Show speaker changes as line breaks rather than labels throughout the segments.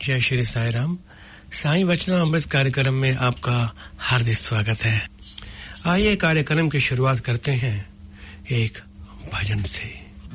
जय श्री साईं राम। साईं वचनामृत कार्यक्रम में आपका हार्दिक स्वागत है। आइए कार्यक्रम की शुरुआत करते हैं एक भजन से।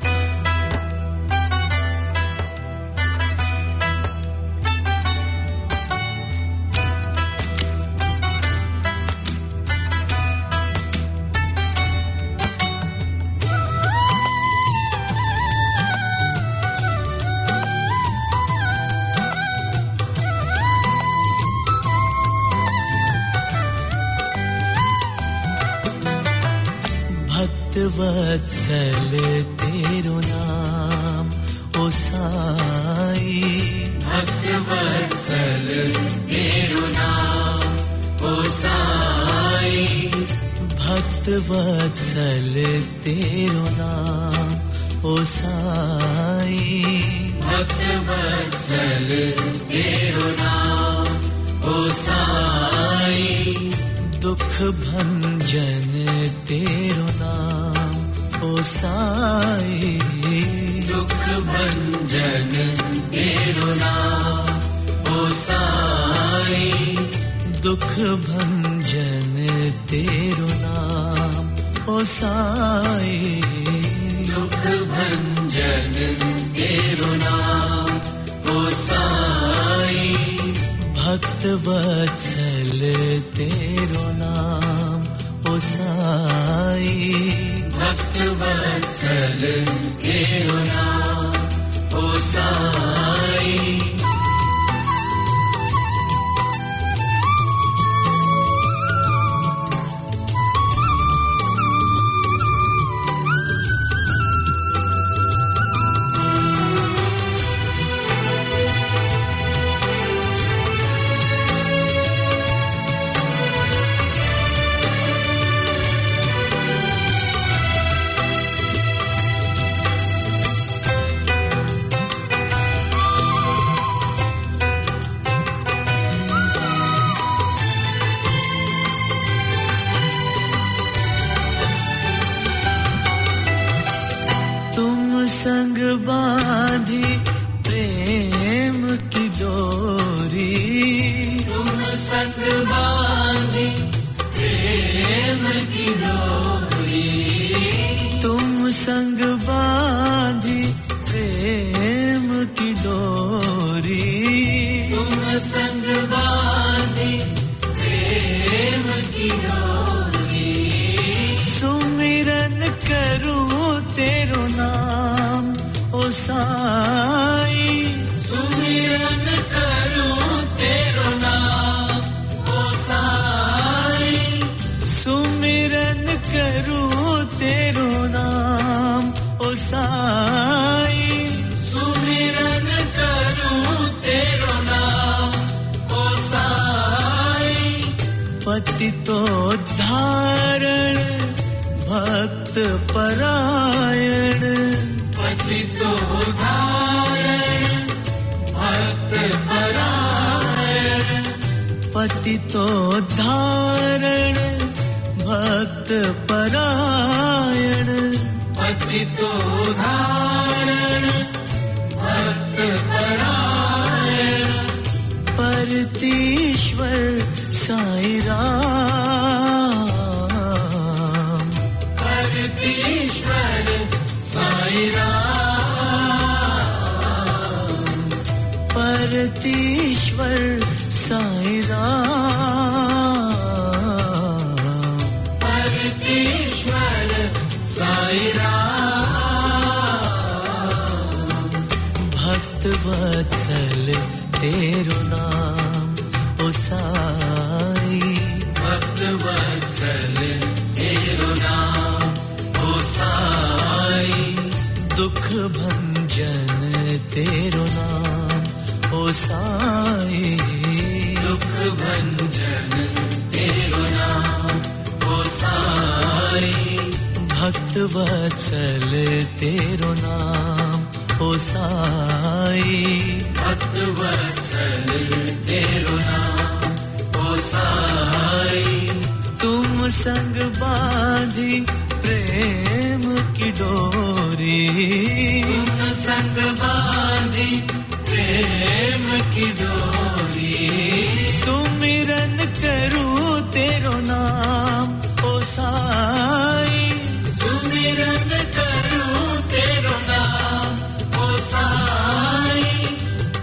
वत्सल तेरो नाम ओ साई, भक्त वत्सल तेरो नाम ओ साई, भक्त वत्सल तेरो नाम ओ साई, भक्त वत्सल तेरो नाम ओ साई, दुख भंजन तेरो नाम ओ साई, दुख भंजन तेरो नाम ओ साई, दुख भंजन तेरो नाम ओ साई, दुख भंजन तेरो नाम ओ साई, भक्त वत्सल तेरो नाम ओ साई, भक्त वत्सल तेरो नाम ओ साई। संग बांधी प्रेम की डोरी, तुम संग बांधी प्रेम की डोरी, तुम संग बांधी प्रेम की डोरी, तुम संग बांधी प्रेम की डोरी, सुमिरन करूं तेरो नाम ओ साई, सुमिरन करूं तेरो नाम ओ साई, सुमिरन करूं तेरो नाम ओ साई, सुमिरन करूं तेरो नाम ओ साई, पतितोद्धारण भक्त परायण, पतितोद्धारण भक्त परायण, पतितोद्धारण भक्त परायण, पतितोद्धारण भक्त परायण, परतीश्वर साईं राम, परतीश्वर साईं राम, परतीश्वर साईं राम, परतीश्वर साईं राम, भक्त वत्सल तेरो नाम ओ साई, भक्त वत्सल तेरो नाम ओ साई, दुख भंजन तेरो नाम ओ साई, दुख भंजन तेरो नाम ओ साई, भक्त वत्सल तेरो नाम ओ साई, भक्त वत्सल तेरो नाम ओ साई, तुम संग बांधी प्रेम की डोरी, तुम संग बांधी प्रेम की डोरी,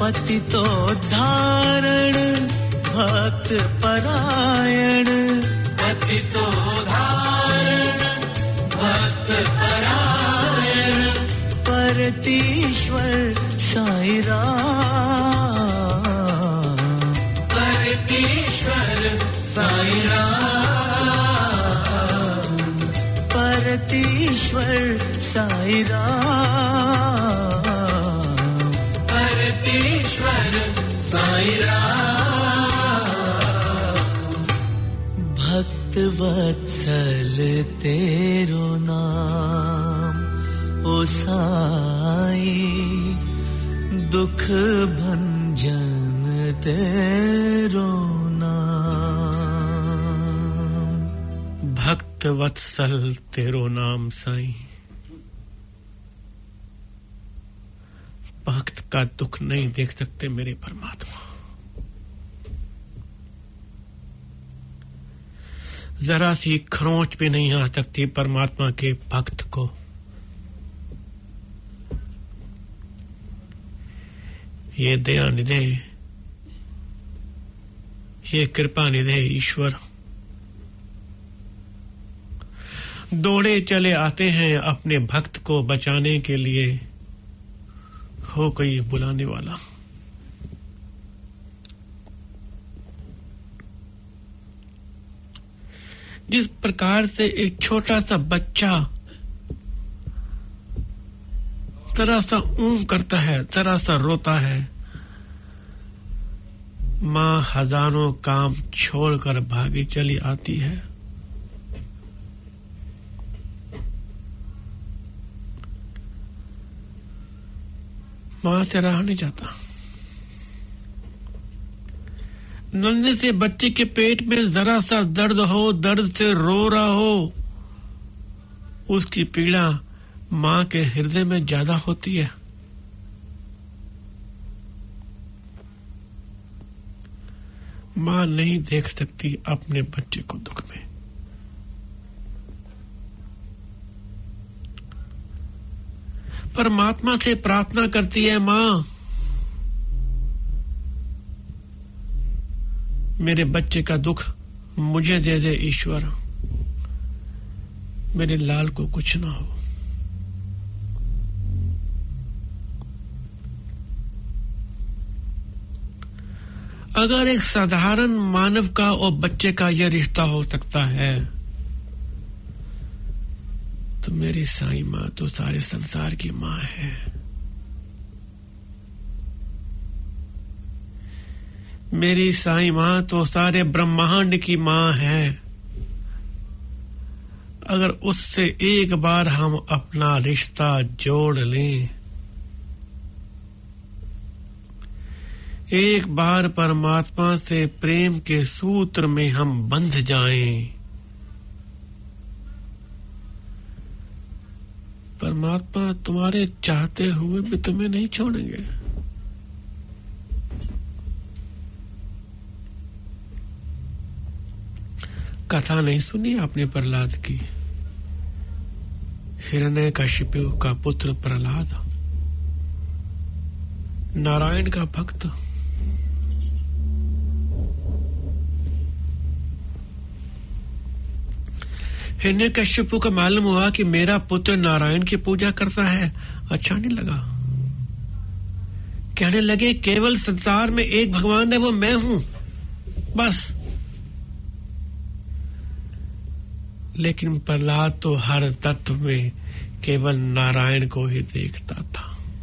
पतितोद्धारण भक्त परायण पतितोद्धारण भक्त परायण परतीश्वर साईं राम परतीश्वर साईं राम परतीश्वर साईं राम परतीश्वर साईं राम भक्त वत्सल तेरो नाम ओ साईं दुख भंजन तेरो नाम
भक्त वत्सल तेरो नाम साईं भक्त का दुख नहीं देख सकते मेरे परमात्मा जरा सी खरोंच भी नहीं आ सकती परमात्मा के भक्त को ये दया निधे ये कृपा निधे ईश्वर दौड़े चले आते हैं अपने भक्त को बचाने के लिए हो कोई बुलाने वाला जिस प्रकार से एक छोटा सा बच्चा जरा सा ऊं करता है जरा सा रोता है माँ हजारों काम छोड़कर भागी चली आती है माँ से रहा नहीं जाता नन्हे से बच्चे के पेट में जरा सा दर्द हो दर्द से रो रहा हो उसकी पीड़ा माँ के हृदय में ज्यादा होती है माँ नहीं देख सकती अपने बच्चे को दुख में परमात्मा से प्रार्थना करती है माँ मेरे बच्चे का दुख मुझे दे दे ईश्वर मेरे लाल को कुछ ना हो अगर एक साधारण मानव का और बच्चे का यह रिश्ता हो सकता है तो मेरी साईं माँ तो सारे संसार की माँ है मेरी साईं माँ तो सारे ब्रह्मांड की माँ है अगर उससे एक बार हम अपना रिश्ता जोड़ लें एक बार परमात्मा से प्रेम के सूत्र में हम बंध जाएं परमात्मा तुम्हारे चाहते हुए भी तुम्हें नहीं छोड़ेंगे कथा नहीं सुनी आपने प्रहलाद की हिरण्यकशिपु का पुत्र प्रहलाद नारायण का भक्त हिरण्यकशिपु को मालूम हुआ कि मेरा पुत्र नारायण की पूजा करता है अच्छा नहीं लगा कहने लगे केवल संसार में एक भगवान है वो मैं हूं बस लेकिन प्रहलाद तो हर तत्व में केवल नारायण को ही देखता था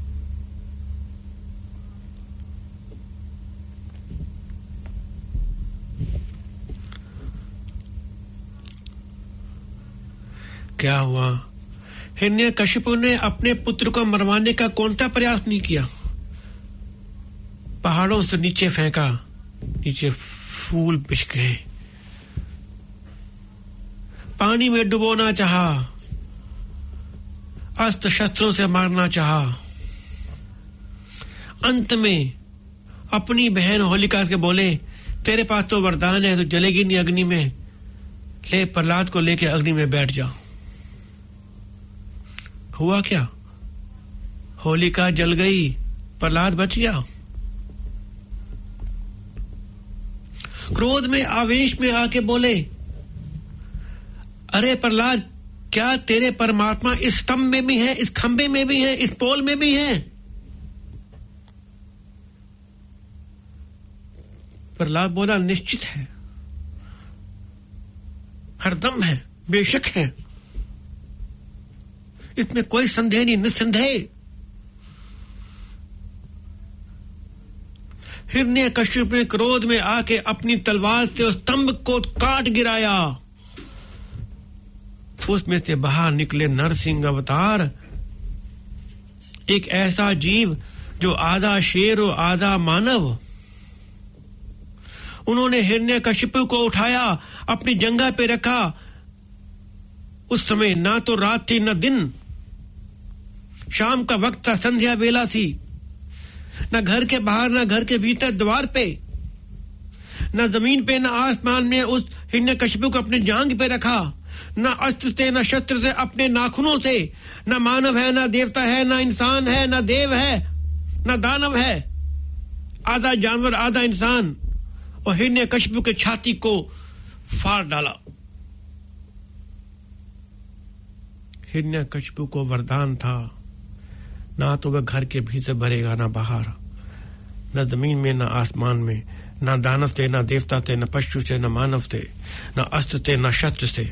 क्या हुआ हिरण्यकशिपु ने अपने पुत्र को मरवाने का कौन सा प्रयास नहीं किया पहाड़ों से नीचे फेंका नीचे फूल बिछ गए पानी में डुबोना चाहा अस्त्र शस्त्रों से मारना चाहा अंत में अपनी बहन होलिका के बोले तेरे पास तो वरदान है तो जलेगी नहीं अग्नि में ले प्रहलाद को लेके अग्नि में बैठ जाओ हुआ क्या होलिका जल गई प्रहलाद बच गया क्रोध में आवेश में आके बोले, अरे प्रहलाद, क्या तेरे परमात्मा इस स्तंभ में भी है, इस खंबे में भी है, इस पोल में भी है? प्रहलाद बोला, निश्चित है, हरदम है, बेशक है, इसमें कोई संदेह नहीं, निस्संदेह। हिरण्यकश्यप ने क्रोध में आके अपनी तलवार से उस स्तंभ को काट गिराया। उसमें से बाहर निकले नरसिंह अवतार, एक ऐसा जीव जो आधा शेर और आधा मानव। उन्होंने हिरण्यकश्यप को उठाया, अपनी जंघा पे रखा। उस समय ना तो रात थी ना दिन, शाम का वक्त था, संध्या बेला थी। ना घर के बाहर ना घर के भीतर द्वार पे, ना जमीन पे ना आसमान में उस हिरण्यकश्यप को अपने जांघ पे रखा। ना अस्त्र से ना शस्त्र से, अपने नाखूनों से। ना मानव है, ना देवता है, ना इंसान है, ना देव है, ना दानव है, आधा जानवर आधा इंसान। और हिरण्यकश्यप के छाती को फाड़ डाला। हिरण्यकश्यप को वरदान था, ना तो वह घर के भीतर भरेगा ना बाहर, न जमीन में ना आसमान में, ना दानव से ना देवता से, न पशु से न मानव से, न अस्त्र से न शस्त्र से।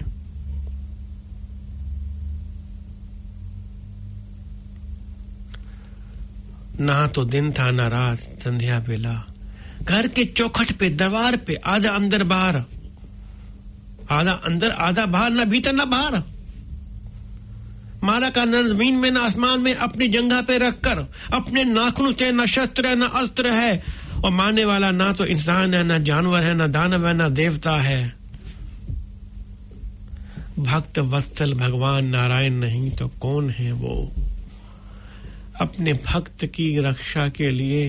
ना तो दिन था ना रात, संध्या बेला। घर के चौखट पे, दरबार पे, आधा अंदर बाहर, आधा अंदर आधा बाहर, ना भीतर ना बाहर। मारा का न जमीन में ना आसमान में, अपनी जंघा पे रखकर। अपने नाखून से न शस्त्र है न अस्त्र है। और मारने वाला ना तो इंसान है, ना जानवर है, ना दानव है, ना देवता है। भक्त वत्सल भगवान नारायण नहीं तो कौन है वो? अपने भक्त की रक्षा के लिए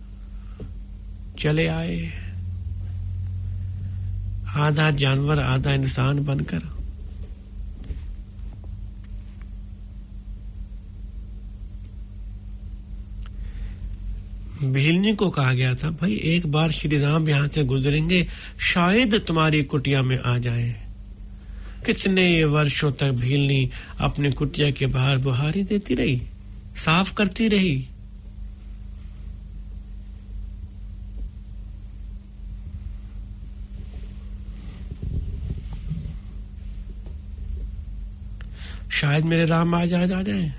चले आए, आधा जानवर आधा इंसान बनकर। भीलनी को कहा गया था, भाई एक बार श्री राम यहां से गुजरेंगे, शायद तुम्हारी कुटिया में आ जाए। कितने वर्षों तक भीलनी अपनी कुटिया के बाहर बुहारी देती रही, साफ करती रही। शायद मेरे राम आ जाए।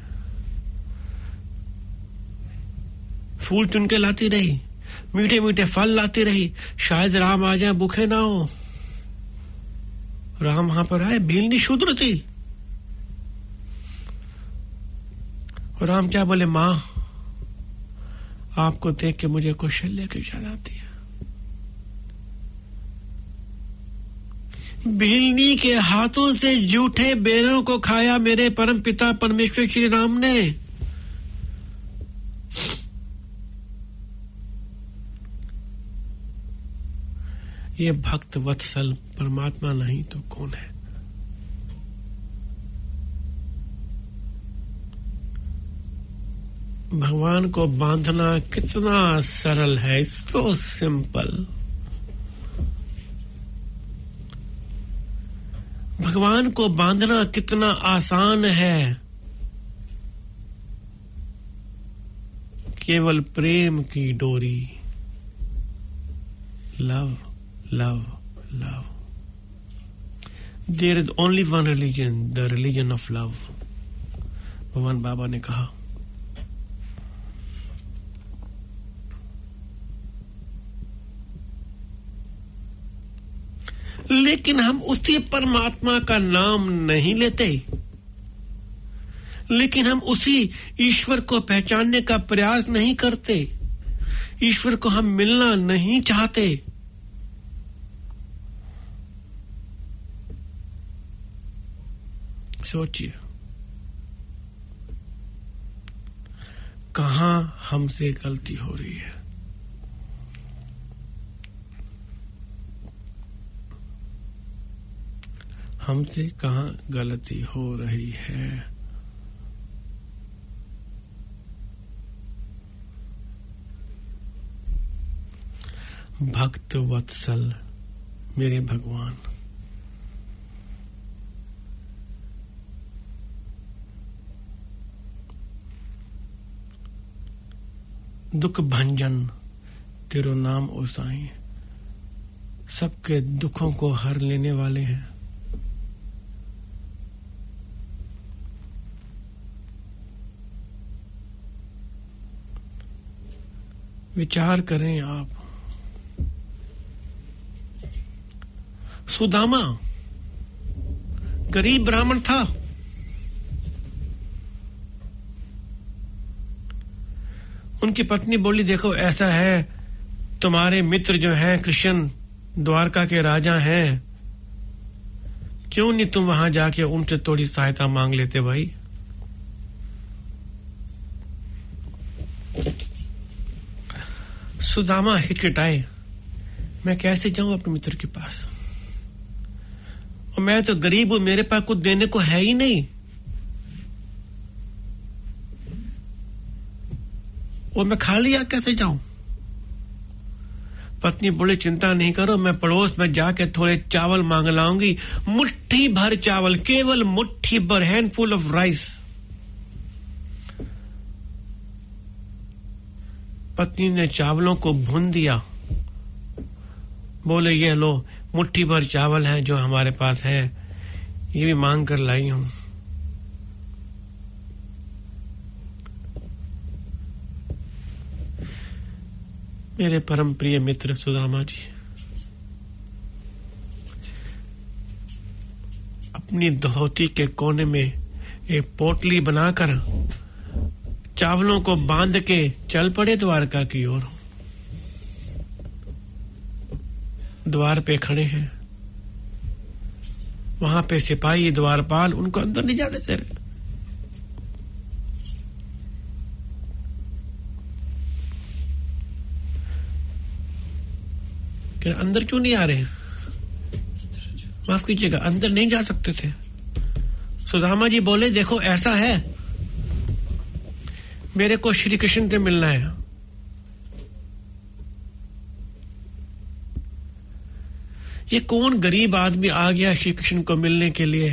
फूल चुन के लाती रही, मीठे मीठे फल लाती रही, शायद राम आ जाए, भूखे ना हो। राम वहां पर आए, भीलनी शूद्र थी। और राम क्या बोले, मां आपको देख के मुझे कौशल्या की याद आती है। भीलनी के हाथों से जूठे बेरों को खाया मेरे परम पिता परमेश्वर श्री राम ने। ये भक्त वत्सल परमात्मा नहीं तो कौन है? भगवान को बांधना कितना सरल है, सो सिंपल। भगवान को बांधना कितना आसान है। केवल प्रेम की डोरी, love love love there is only one religion, the religion of love। भगवान बाबा ने कहा। लेकिन हम उसी परमात्मा का नाम नहीं लेते, लेकिन हम उसी ईश्वर को पहचानने का प्रयास नहीं करते, ईश्वर को हम मिलना नहीं चाहते। सोचिए कहां हमसे गलती हो रही है। हमसे कहां गलती हो रही है? भक्त वत्सल मेरे भगवान। दुख भंजन तेरो नाम ओ साईं, सबके दुखों को हर लेने वाले हैं। विचार करें आप, सुदामा गरीब ब्राह्मण था, उनकी पत्नी बोली देखो ऐसा है, तुम्हारे मित्र जो हैं कृष्ण द्वारका के राजा हैं, क्यों नहीं तुम वहां जाके उनसे थोड़ी सहायता मांग लेते भाई। सुदामा हिचकिचाए, मैं कैसे जाऊं अपने मित्र के पास, और मैं तो गरीब हूं, मेरे पास कुछ देने को है ही नहीं, और मैं खाली आ कैसे जाऊं। पत्नी बोले चिंता नहीं करो, मैं पड़ोस में जाके थोड़े चावल मांग लाऊंगी, मुट्ठी भर चावल, केवल मुट्ठी भर, हैंडफुल ऑफ राइस। पत्नी ने चावलों को भून दिया, बोले ये लो मुट्ठी भर चावल है जो हमारे पास है, ये भी मांग कर लाई हूं। मेरे परम प्रिय मित्र सुदामा जी अपनी धोती के कोने में एक पोटली बनाकर चावलों को बांध के चल पड़े द्वारका की ओर। द्वार पे खड़े हैं, वहां पे सिपाही द्वारपाल उनको अंदर नहीं जाने दे रहे। कि अंदर क्यों नहीं आ रहे, माफ कीजिएगा, अंदर नहीं जा सकते थे। सुदामा जी बोले देखो ऐसा है, मेरे को श्री कृष्ण से मिलना है। ये कौन गरीब आदमी आ गया श्री कृष्ण को मिलने के लिए।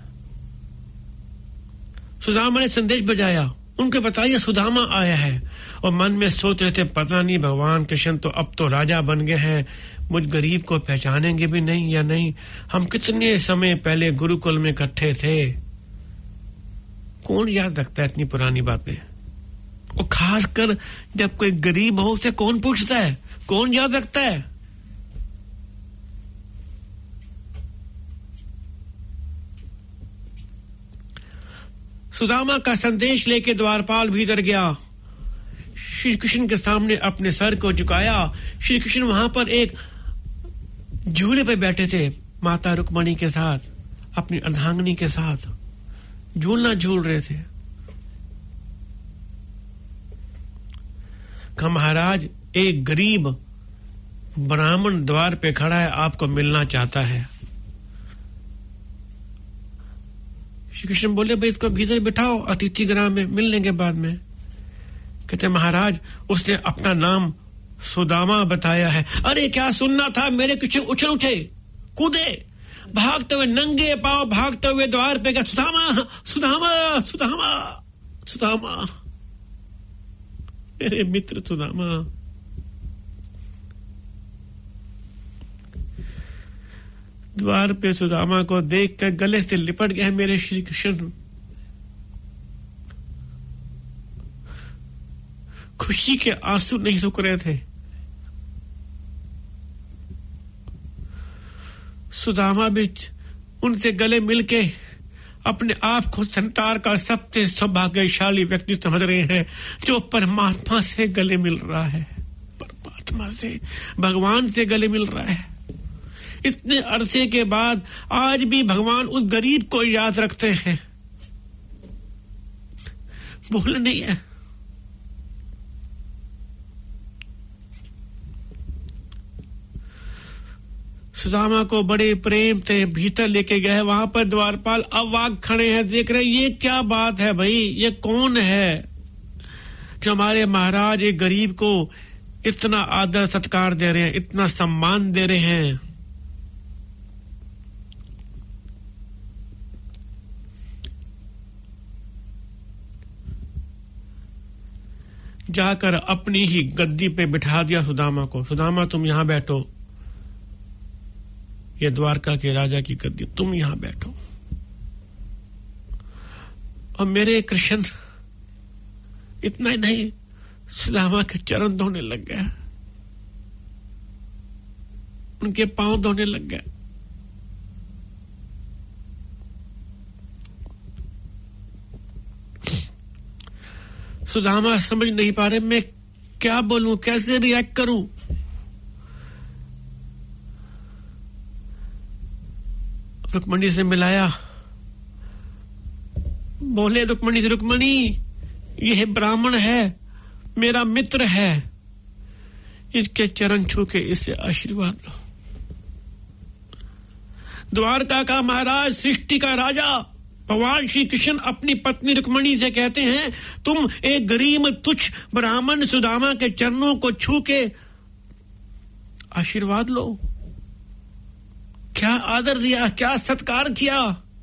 सुदामा ने संदेश बजाया, उनको बताया सुदामा आया है, और मन में सोच रहे थे पता नहीं भगवान कृष्ण तो अब तो राजा बन गए हैं, मुझ गरीब को पहचानेंगे भी नहीं या नहीं। हम कितने समय पहले गुरुकुल में इकट्ठे थे, कौन याद रखता है इतनी पुरानी बातें, और खासकर जब कोई गरीब हो उसे कौन पूछता है, कौन याद रखता है। सुदामा का संदेश लेके द्वारपाल भीतर गया, श्री कृष्ण के सामने अपने सर को झुकाया। श्री कृष्ण वहां पर एक झूले पे बैठे थे, माता रुक्मणी के साथ, अपनी अर्धांगिनी के साथ झूलना झूल रहे थे। कहा महाराज एक गरीब ब्राह्मण द्वार पे खड़ा है, आपको मिलना चाहता है। श्री कृष्ण बोले भाई इसको भीतर बिठाओ, अतिथि गृह में मिल लेंगे बाद में। कहते महाराज उसने अपना नाम सुदामा बताया है। अरे क्या सुनना था, मेरे कृष्ण उछल उठे, कूदे, भागते हुए नंगे पांव भागते हुए द्वार पे गए, सुदामा सुदामा सुदामा सुदामा, मेरे मित्र सुदामा। द्वार पे सुदामा को देख कर गले से लिपट गए मेरे श्री कृष्ण। खुशी के आंसू नहीं रुक रहे थे। सुदामा भी उनसे गले मिलके अपने आप को संसार का सबसे सौभाग्यशाली व्यक्ति समझ रहे हैं जो परमात्मा से गले मिल रहा है, परमात्मा से, भगवान से गले मिल रहा है। इतने अरसे के बाद आज भी भगवान उस गरीब को याद रखते हैं, भूल नहीं है। सुदामा को बड़े प्रेम से भीतर लेके गए, वहां पर द्वारपाल अवाक खड़े हैं, देख रहे हैं ये क्या बात है भाई, ये कौन है जो हमारे महाराज एक गरीब को इतना आदर सत्कार दे रहे हैं, इतना सम्मान दे रहे हैं। जाकर अपनी ही गद्दी पे बिठा दिया सुदामा को। सुदामा तुम यहां बैठो, ये द्वारका के राजा की गद्दी, तुम यहां बैठो। और मेरे कृष्ण इतना ही नहीं, सुदामा के चरण धोने लग गया, उनके पांव धोने लग गए। सुदामा समझ नहीं पा रहे मैं क्या बोलूं, कैसे रिएक्ट करूं। रुक्मणी से मिलाया, बोले रुक्मणी से, रुक्मणी यह ब्राह्मण है, मेरा मित्र है, इसके चरण छू के इससे आशीर्वाद लो। द्वारका का महाराज, सृष्टि का राजा भगवान श्री कृष्ण अपनी पत्नी रुक्मणी से कहते हैं, तुम एक गरीब तुच्छ ब्राह्मण सुदामा के चरणों को छू के आशीर्वाद लो। क्या आदर दिया, क्या सत्कार किया।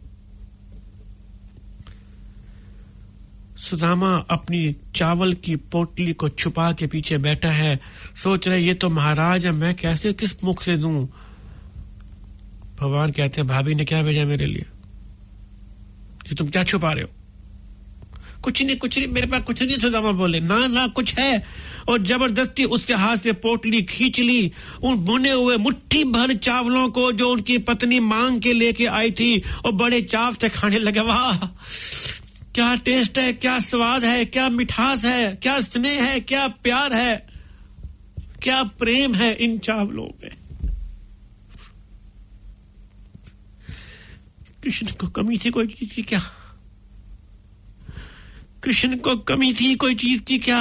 सुदामा अपनी चावल की पोटली को छुपा के पीछे बैठा है, सोच रहे ये तो महाराज है, मैं कैसे किस मुख से दूं। भगवान कहते हैं, भाभी ने क्या भेजा मेरे लिए, कि तुम क्या छुपा रहे हो। कुछ नहीं मेरे पास कुछ नहीं। सुदामा बोले, ना कुछ है। और जबरदस्ती उसके हाथ से पोटली खींच ली, उन बुने हुए मुट्ठी भर चावलों को जो उनकी पत्नी मांग के लेके आई थी, और बड़े चाव से खाने लगे। वाह क्या टेस्ट है, क्या स्वाद है, क्या मिठास है, क्या स्नेह है, क्या प्यार है, क्या प्रेम है इन चावलों में। कृष्ण को कमी थी कोई चीज की क्या? कृष्ण को कमी थी कोई चीज की क्या?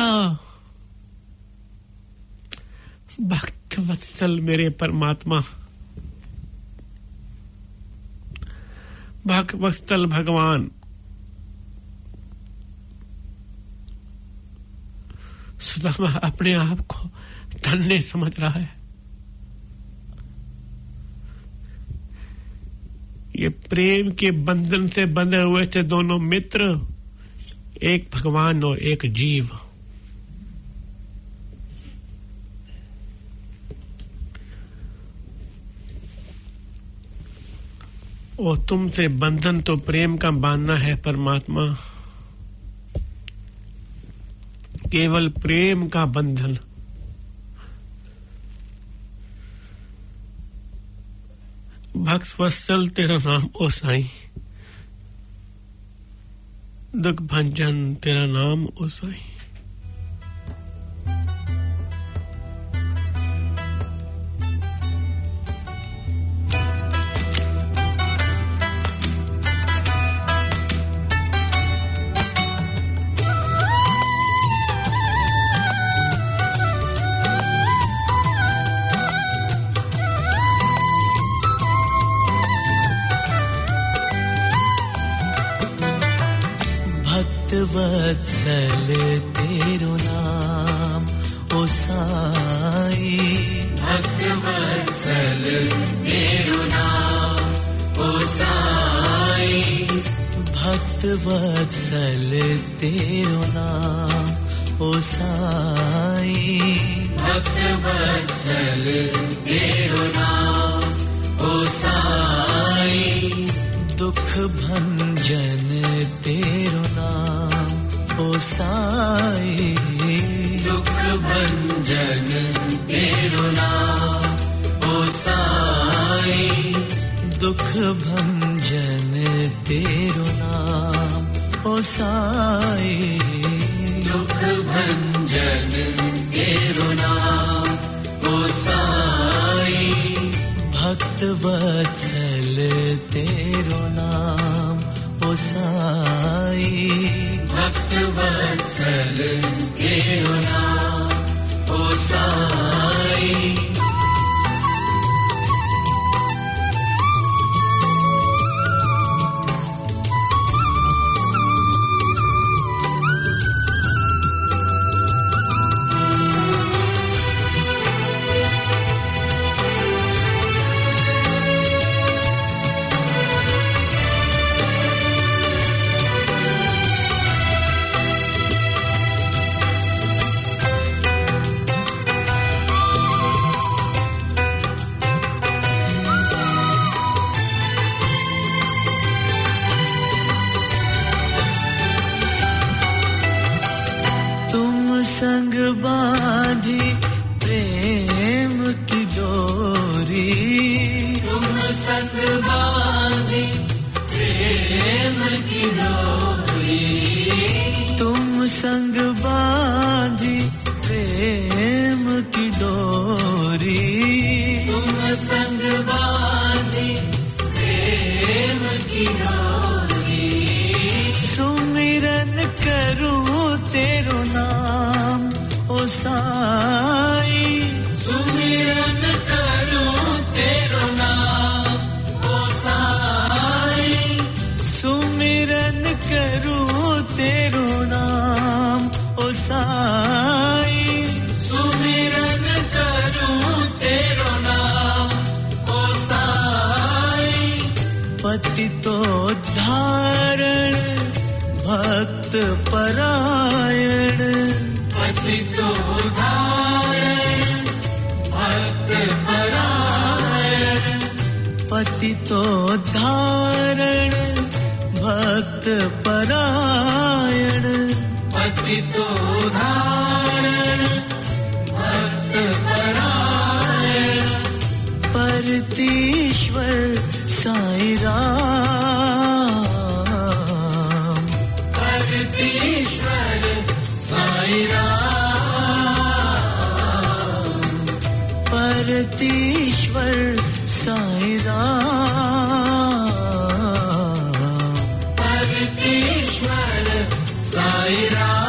भक्त वत्सल मेरे परमात्मा, भक्त वत्सल भगवान, सुदामा अपने आप को धन्य समझ रहा है। ये प्रेम के बंधन से बंधे हुए थे दोनों मित्र, एक भगवान और एक जीव। और तुमसे बंधन तो प्रेम का बांधना है परमात्मा, केवल प्रेम का बंधन। भक्त वत्सल तेरा नाम ओ साईं, दुख भंजन तेरा नाम ओ साईं।
वत्सल तेरो नाम ओ साई, भक्त वत्सल तेरो नाम ओ साई, भक्त वत्सल तेरो नाम ओ साई, भक्त वत्सल तेरो नाम ओ साई, दुख भंजन तेरो नाम ओ साई, दुख भंजन तेरो नाम ओ साई, दुख भंजन तेरो नाम ओ साई, दुख भंजन तेरो नाम ओ साई, भक्त वत्सल तेरो नाम ओ साई, भक्त वत्सल तेरो नाम ओ साई। संग बांधी प्रेम की डोरी तुम संग बांधी प्रेम की डोरी तुम संग बांधी प्रेम की डोरी तुम संग बांधी प्रेम की डोरी सुमिरन करूं तेरो नाम ओ साई सुमिरन करूं तेरो नाम ओ साई सुमिरन करूं तेरो नाम ओ साई सुमिरन करूं तेरो नाम ओ साई पतितोद्धारण भक्त परायण पतितोद्धारण भक्त परायण पतितोद्धारण भक्त परायण पतितोद्धारण भक्त परायण परतीश्वर साईं राम परतीश्वर साईं राम परतीश्वर साईं राम परतीश्वर साईं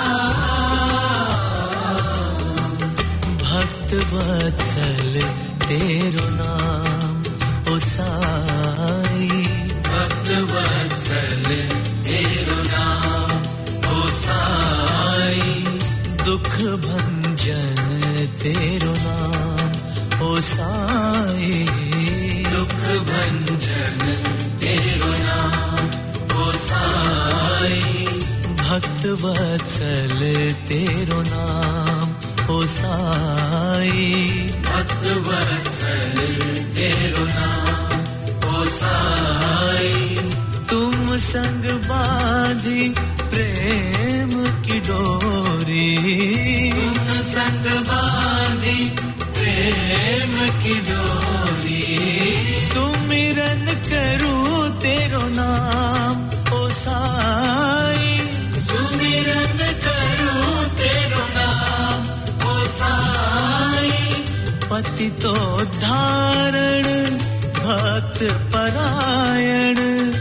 राम भक्त वत्सल तेरो नाम ओ साई भक्त वत्सल तेरो नाम ओ साई दुख भंजन तेरो नाम ओ साई दुख भंजन तेरो नाम ओ साई भक्त वत्सल तेरो नाम ओ साई भक्त वत्सल तेरो नाम ओ साई तुम संग बांधी प्रेम की डोरी तुम संग बांधी प्रेम की डोरी सुमिरन करूं तेरो नाम ओ साई सुमिरन करूं तेरो नाम ओ साई पतितोद्धारण भक्त परायण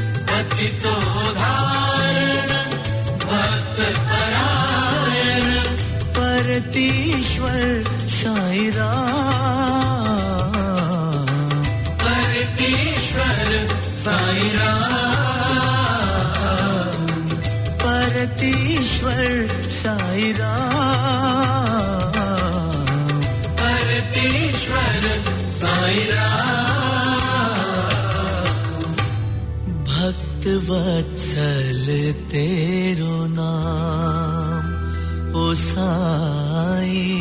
पतितोद्धारण भक्त परायण परतीश्वर साईं राम परतीश्वर साईं राम परतीश्वर साईं राम परतीश्वर साईं राम भक्त वत्सल तेरो नाम ओ साई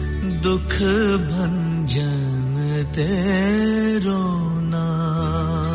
दुख भंजन तेरो नाम